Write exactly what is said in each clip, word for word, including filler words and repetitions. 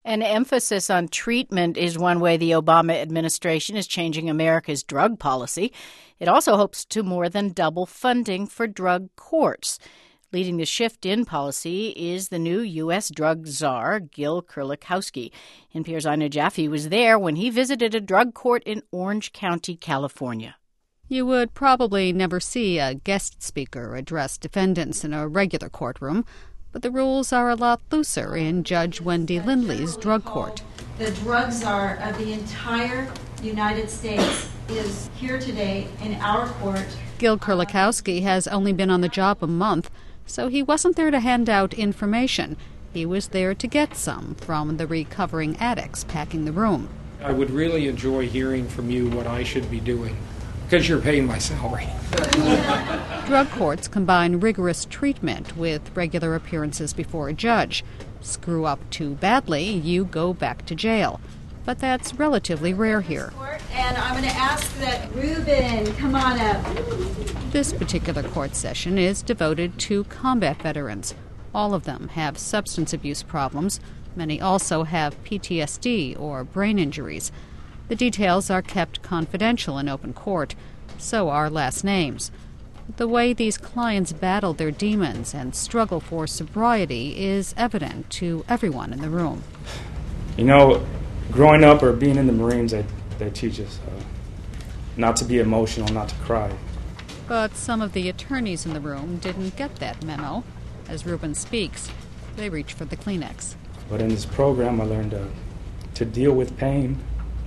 An emphasis on treatment is one way the Obama administration is changing America's drug policy. It also hopes to more than double funding for drug courts. Leading the shift in policy is the new U S drug czar, Gil Kerlikowske. N P R's Ina Jaffe was there when he visited a drug court in Orange County, California. You would probably never see a guest speaker address defendants in a regular courtroom, but the rules are a lot looser in Judge Wendy Lindley's drug court. The drug czar of the entire United States is here today in our court. Gil Kerlikowske has only been on the job a month, so he wasn't there to hand out information. He was there to get some from the recovering addicts packing the room. I would really enjoy hearing from you what I should be doing, because you're paying my salary. Drug courts combine rigorous treatment with regular appearances before a judge. Screw up too badly, you go back to jail. But that's relatively rare here. And I'm going to ask that Ruben come on up. This particular court session is devoted to combat veterans. All of them have substance abuse problems. Many also have P T S D or brain injuries. The details are kept confidential in open court. So are last names. The way these clients battle their demons and struggle for sobriety is evident to everyone in the room. You know, growing up or being in the Marines, they, they teach us uh, not to be emotional, not to cry. But some of the attorneys in the room didn't get that memo. As Ruben speaks, they reach for the Kleenex. But in this program, I learned uh, to deal with pain.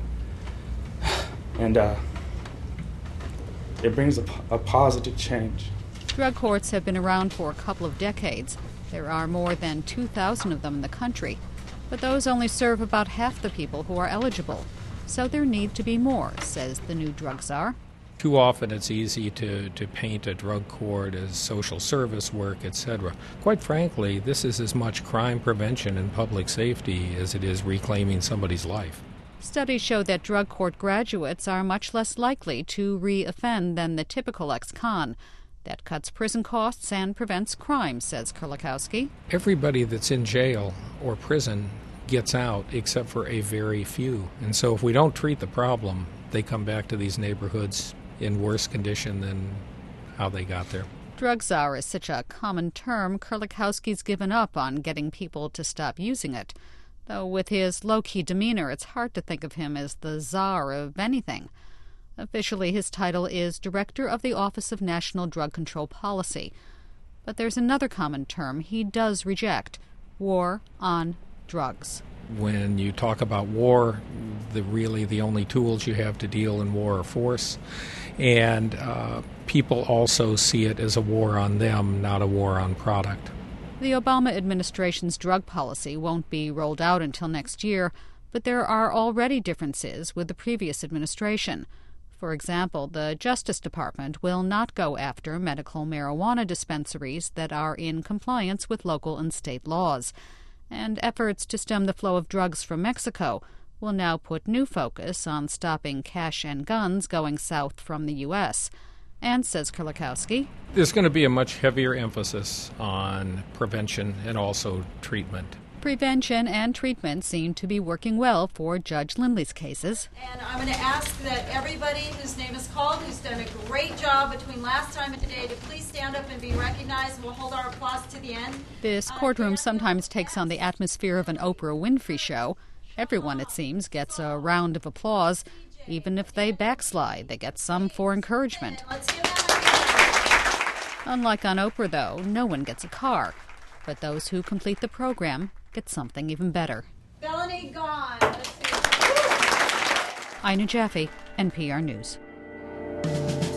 And uh, it brings a, a positive change. Drug courts have been around for a couple of decades. There are more than two thousand of them in the country. But those only serve about half the people who are eligible. So there need to be more, says the new drug czar. Too often it's easy to, to paint a drug court as social service work, et cetera. Quite frankly, this is as much crime prevention and public safety as it is reclaiming somebody's life. Studies show that drug court graduates are much less likely to re-offend than the typical ex-con. That cuts prison costs and prevents crime, says Kerlikowske. Everybody that's in jail or prison gets out except for a very few. And so if we don't treat the problem, they come back to these neighborhoods in worse condition than how they got there. Drug czar is such a common term, Kerlikowske's given up on getting people to stop using it. Though with his low-key demeanor, it's hard to think of him as the czar of anything. Officially, his title is Director of the Office of National Drug Control Policy. But there's another common term he does reject: war on drugs. When you talk about war, the really the only tools you have to deal in war are force. And uh, people also see it as a war on them, not a war on product. The Obama administration's drug policy won't be rolled out until next year, but there are already differences with the previous administration. For example, the Justice Department will not go after medical marijuana dispensaries that are in compliance with local and state laws. And efforts to stem the flow of drugs from Mexico will now put new focus on stopping cash and guns going south from the U S And, says Kerlikowske, there's going to be a much heavier emphasis on prevention and also treatment. Prevention and treatment seem to be working well for Judge Lindley's cases. And I'm going to ask that everybody whose name is called, who's done a great job between last time and today, to please stand up and be recognized, and we'll hold our applause to the end. This courtroom sometimes takes on the atmosphere of an Oprah Winfrey show. Everyone, it seems, gets a round of applause. Even if they backslide, they get some for encouragement. Unlike on Oprah, though, no one gets a car. But those who complete the program get something even better. Felony gone. Ina Jaffe, N P R News.